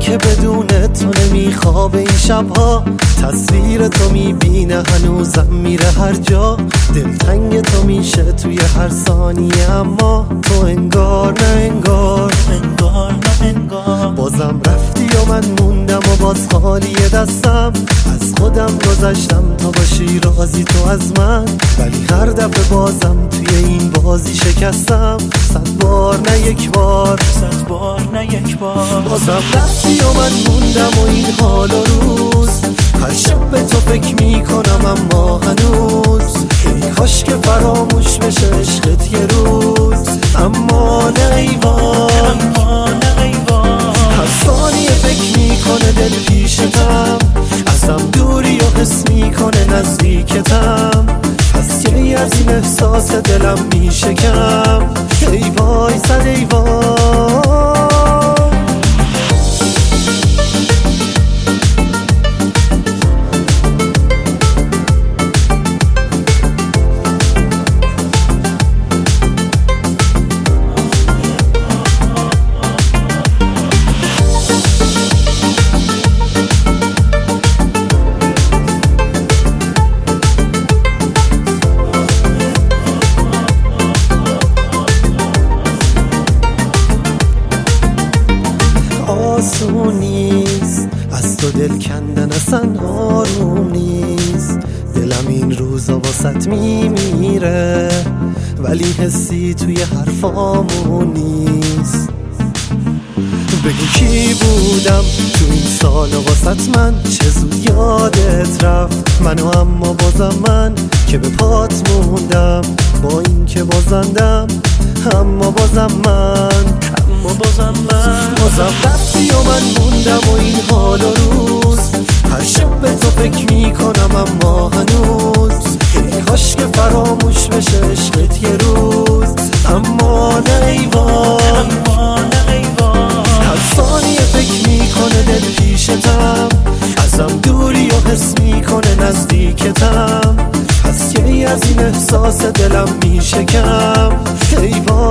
که بدون تو نمیخوابه این شبها، تصویر تو میبینه هنوزم میره هر جا، دلتنگ تو میشه توی هر ثانیه، اما تو انگار نه انگار، انگار نه انگار. بازم رفتی و من موندم و باز خالی دستم، از خودم گذشتم تا باشی راضی تو از من، ولی هر دفعه بازم توی این بازی شکستم، 100 بار نه یک بار، 100 بار نه یک بار. بازم رفتی و من موندم و این حال و روز، هر شب به تو فکر میکنم اما هنوز، ای کاش که فراموش بشه عشقت یه روز، اما نه ایوان، هر ثانیه فکر میکنه دل پیشتم، ازم دوری و حس میکنه نزدیکتم، پس کی از این احساس دلم میشکم، ای وای صد ای وای. آسون نیست از تو دل کندن، اصلا آروم نیست، دلم این روزا واسط میمیره، ولی حسی توی حرفامون نیست. بگو کی بودم تو این سالا واسط من، چه زود یادت رفت منو، اما بازم من که به پات موندم، با این که بازندم اما بازم من، بازم رفتی و من موندم و این حال و روز، هر شب به تو فکر میکنم اما هنوز، ای کاش که فراموش بشه عشقت یه روز، اما نه ایوان، هر ثانیه فکر میکنه دل پیشتم، ازم دوری و حس میکنه نزدیکتم، پس کی از این احساس دلم میشکم، ای وای.